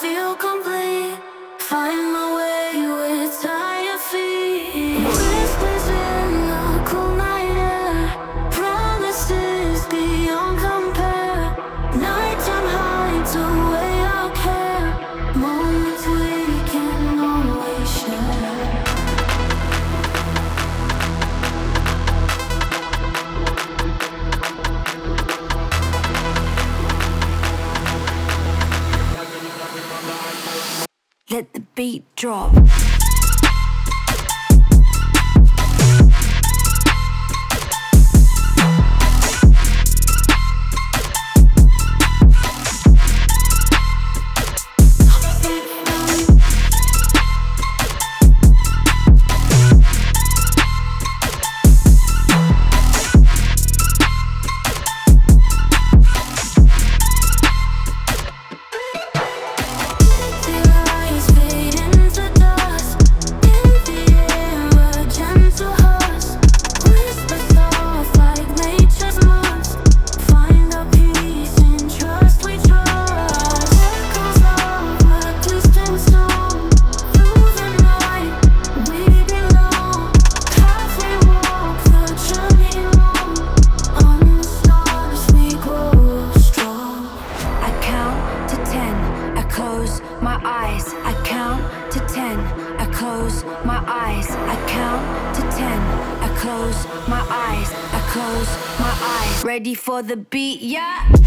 feel complete. Find my way with tired feet. Whispers in the cool night air. Promises beyond compare. Nighttime hides away our care. Moments we can always share. Let the beat drop. My eyes, I count to 10. I close my eyes. I count to 10. I close my eyes. I close my eyes. Ready for the beat, yeah.